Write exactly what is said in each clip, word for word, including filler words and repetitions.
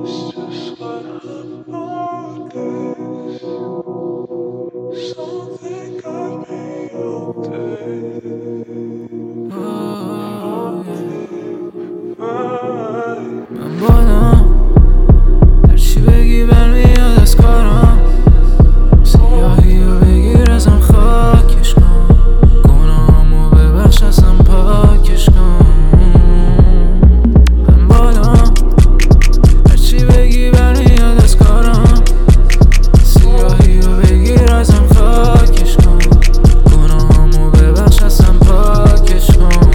It's just what I've noticed. Something got me all day. من بادم هرچی بگی برمیاد از کارم سیاهی رو بگیر ازم خاکش کن گناهامو ببخش ازم پاکش کن من بادم هرچی بگی برمیاد از کارم سیاهی رو بگیر ازم خاکش کن گناهامو ببخش ازم پاکش کن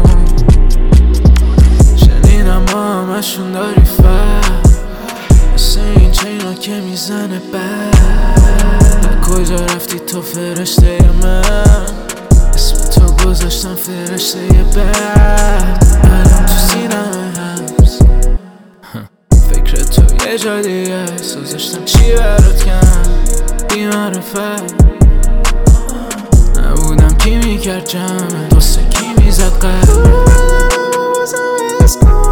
شنیدم با همشون داری فرق مثل این چینا که میزنه بر کجا رفتی تو فرشته من اسم تو گذاشتم فرشته بر الان تو سینم هست فکر تو یه جا دیگه سوزشتم چی برات کم بی معرفت نبودم کی میکرد جمعه دوست کی میزد قلب